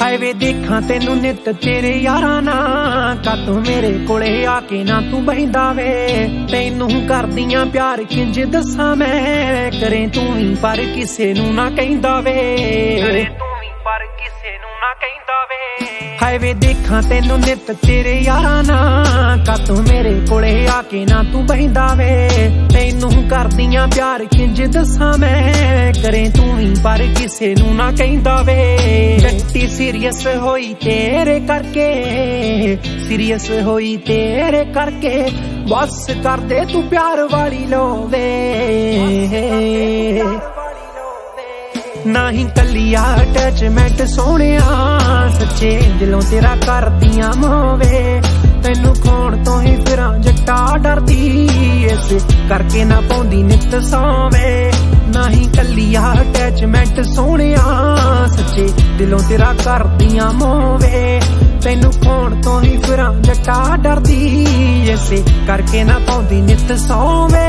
ਹਾਏ ਵੇ ਦੇਖਾਂ ਤੈਨੂੰ ਨਿੱਤ ਤੇਰੇ ਯਾਰਾਂ ਨਾਲ, ਕਾਤੋਂ ਮੇਰੇ ਕੋਲੇ ਆ ਕੇ ਨਾ ਤੂੰ ਬਹਿੰਦਾ ਵੇ। ਤੈਨੂੰ ਕਰਦੀਆਂ ਪਿਆਰ ਕਿੰਜ ਦੱਸਾਂ ਮੈਂ, ਕਰੇ ਤੂੰ ਵੀ ਪਰ ਕਿਸੇ ਨੂੰ ਨਾ ਕਹਿੰਦਾ ਵੇ, ਕਰੇ ਤੂੰ ਵੀ ਪਰ ਕਿਸੇ ਨੂੰ ਨਾ ਕਹਿੰਦਾ ਵੇ। ਹਾਏ ਵੇ ਦੇਖਾਂ ਤੈਨੂੰ ਨਿੱਤ ਤੇਰੇ ਯਾਰਾਂ ਨਾਲ, ਕਾਤੋਂ ਮੇਰੇ ਕੋਲੇ ਆ ਕੇ ਨਾ ਤੂੰ ਬਹਿੰਦਾ ਵੇ। ਤੈਨੂੰ ਕਰਦੀਆਂ ਪਿਆਰ ਕਿੰਜ ਦੱਸਾਂ ਮੈਂ, ਕਰੇ ਤੂੰ ਵੀ ਪਰ ਕਿਸੇ ਨੂੰ ਨਾ ਕਹਿੰਦਾ ਵੇ। ਜੱਟੀ ਸੀਰੀਅਸ ਹੋਈ ਤੇਰੇ ਕਰਕੇ, ਸੀਰੀਅਸ ਹੋਈ ਤੇਰੇ ਕਰਕੇ, ਬਸ ਕਰਦੇ ਤੂੰ ਪਿਆਰ ਵਾਲੀ ਲੋਵੇ। ਨਾ ਹੀ ਕੱਲੀਆ ਅਟੈਚਮੈਂਟ ਸੋਹਣਿਆ, ਸੱਚੇ ਦਿਲੋਂ ਤੇਰਾ ਕਰਦੀਆਂ ਮੋਵੇ। ਤੈਨੂੰ ਖੋਣ ਤੋਂ ਹੀ ਫਿਰਾਂ ਜੱਟਾ ਡਰਦੀ, ਇਸ ਕਰਕੇ ਨਾ ਪਾਉਂਦੀ ਨਿੱਤ ਸੌਵੇ। ਨਾ ਹੀ ਕੱਲੀਆ ਅਟੈਚਮੈਂਟ ਸੋਹਣਿਆ, ਸੱਚੇ ਦਿਲੋਂ ਤੇਰਾ ਕਰਦੀਆਂ ਮੋਵੇ। ਤੈਨੂੰ ਖੋਣ ਤੋਂ ਹੀ ਫਿਰਾਂ ਜੱਟਾ ਡਰਦੀ, ਇਸੇ ਕਰਕੇ ਨਾ ਪਾਉਂਦੀ ਨਿੱਤ ਸੌਵੇ।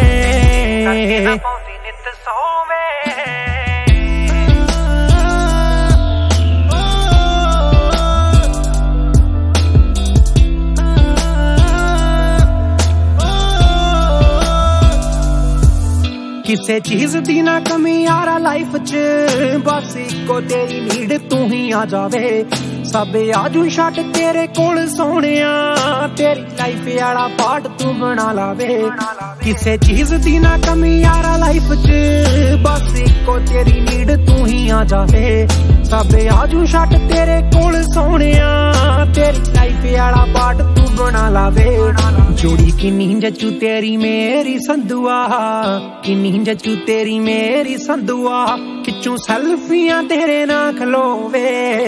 ਕਿਸੇ ਚੀਜ਼ ਦੀ ਨਾ ਕਮੀ ਯਾਰਾ ਲਾਈਫ 'ਚ, ਬਸ ਇੱਕੋ ਤੇਰੀ ਨੀਡ ਤੂੰ ਹੀ ਆ ਜਾਵੇ। ਸਭ ਆਜੂ ਛੱਡ ਤੇਰੇ ਕੋਲ ਸੋਹਣਿਆ, ਤੇਰੀ ਲਾਈਫ ਵਾਲਾ ਪਾਰਟ ਤੂੰ ਬਣਾ ਲਾਵੇ। ਕਿਸੇ ਚੀਜ਼ ਦੀ ਨਾ ਕਮੀ ਯਾਰਾ ਲਾਈਫ 'ਚ, ਬਸ ਇੱਕੋ ਤੇਰੀ ਨੀਡ ਤੂੰ ਹੀ ਆ ਜਾਵੇ। ਸਭ ਆਜੂ ਛੱਡ ਤੇਰੇ ਕੋਲ ਸੋਹਣਿਆ, ਤੇਰੀ ਲਾਈਫ ਵਾਲਾ ਪਾਰਟ ਤੂੰ ਬਣਾ ਲਾਵੇ। ਜੋੜੀ ਕਿੰਨੀ ਜੱਚੂ ਤੇਰੀ ਮੇਰੀ ਸੰਦੂਆ, ਕਿੰਨੀ ਜੱਚੂ ਤੇਰੀ ਮੇਰੀ ਸੰਦੂਆ, ਖਿੱਚੂ ਸੈਲਫੀਆਂ ਤੇਰੇ ਨਾਲ ਖਲੋਵੇ।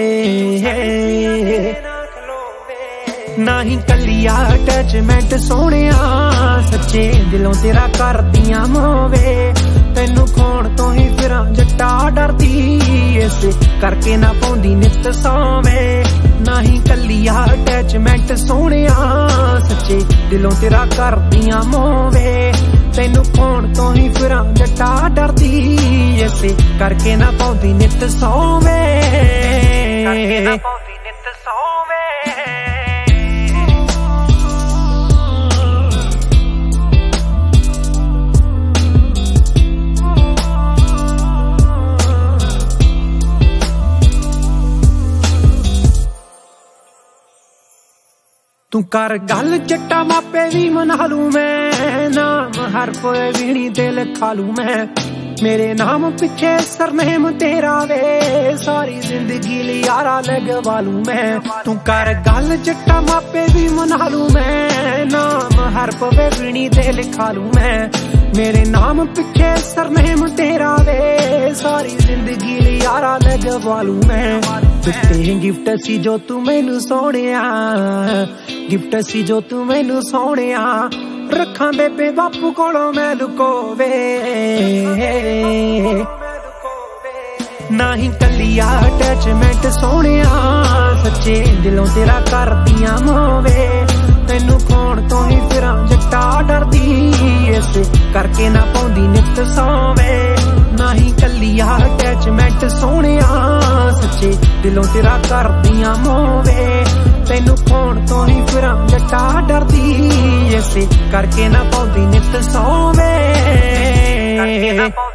ਨਾ ਹੀ ਕੱਲੀਆ ਅਟੈਚਮੈਂਟ ਸੋਹਣਿਆ, ਸੱਚੇ ਦਿਲੋਂ ਤੇਰਾ ਕਰਦੀਆਂ ਮੋਵੇ। ਤੈਨੂੰ ਖੋਣ ਤੋਂ ਹੀ ਫਿਰਾਂ ਜੱਟਾ ਡਰਦੀ, ਇਸ ਕਰਕੇ ਨਾ ਪਾਉਂਦੀ ਨਿੱਤ ਸੌਵੇ। ਨਾ ਹੀ ਕੱਲੀਆ ਅਟੈਚਮੈਂਟ ਸੋਹਣਿਆ, ਸੱਚੇ ਦਿਲੋਂ ਤੇਰਾ ਕਰਦੀਆਂ ਮੋਵੇ। ਤੈਨੂੰ ਖੋਣ ਤੋਂ ਹੀ ਫਿਰਾਂ ਜੱਟਾ ਡਰਦੀ, ਇਸੇ ਕਰਕੇ ਨਾ ਪਾਉਂਦੀ ਨਿੱਤ ਸੌਵੇ। ਤੂੰ ਕਰ ਗੱਲ ਜੱਟਾ ਮਾਪੇ ਵੀ ਮਨਾ ਲੂ ਮੈਂ, ਨਾਮ ਹਰ ਕੋਈ ਵੀ ਨੀ ਤੇ ਲਿਖਾ ਲੂ ਮੈਂ। ਮੇਰੇ ਨਾਮ ਪਿੱਛੇ ਸਰਨੇਮ ਤੇਰਾ ਵੇ, ਸਾਰੀ ਜ਼ਿੰਦਗੀ ਲਈ ਯਾਰਾ ਲਗਵਾ ਲੂ ਮੈਂ। ਤੂੰ ਕਰ ਗੱਲ ਜੱਟਾ ਮਾਪੇ ਵੀ ਮਨਾ ਲੂ ਮੈਂ, ਨਾਮ ਹਰ ਪਵੇ ਵੀ ਨੀ ਤੇ ਲਿਖਾ ਲੂ ਮੈਂ। ਮੇਰੇ ਨਾਮ ਪਿੱਛੇ ਸਰਨੇਮ ਤੇਰਾ ਵੇ, ਸਾਰੀ ਜ਼ਿੰਦਗੀ ਲਈ ਯਾਰਾ ਲਗਵਾ ਲੂ ਮੈਂ। ਦਿੱਤੇ ਗਿਫਟ ਸੀ ਜੋ ਤੂੰ ਮੈਨੂੰ ਸੋਹਣਿਆ, ਗਿਫਟ ਸੀ ਜੋ ਤੂੰ ਮੈਨੂੰ ਸੋਹਣਿਆ, ਰੱਖਾਂ ਬੇਬੇ ਬਾਪੂ ਕੋਲੋਂ ਮੈਂ ਲੁਕੋਵੇ। ਨਾ ਹੀ ਕੱਲੀਆ ਅਟੈਚਮੈਂਟ ਸੋਹਣਿਆ, ਸੱਚੇ ਦਿਲੋਂ ਤੇਰਾ ਕਰਦੀਆਂ ਮੋਵੇ। ਤੈਨੂੰ ਖੋਣ ਤੋਂ ਹੀ ਫਿਰਾਂ ਜੱਟਾ ਡਰਦੀ, ਇਸ ਕਰਕੇ ਨਾ ਪਾਉਂਦੀ ਨਿੱਤ ਸੌਵੇ। ਨਾ ਹੀ ਕੱਲੀਆ ਅਟੈਚਮੈਂਟ ਸੋਹਣਿਆ, ਸੱਚੇ ਦਿਲੋਂ ਤੇਰਾ ਕਰਦੀਆਂ ਮੋਵੇ। ਤੈਨੂੰ ਖੋਣ ਤੋਂ ਹੀ ਫਿਰਾਂ ਜੱਟਾ ਡਰਦੀ, ਇਸੇ ਕਰਕੇ ਨਾ ਪਾਉਂਦੀ ਨਿੱਤ ਸੌਵੇ।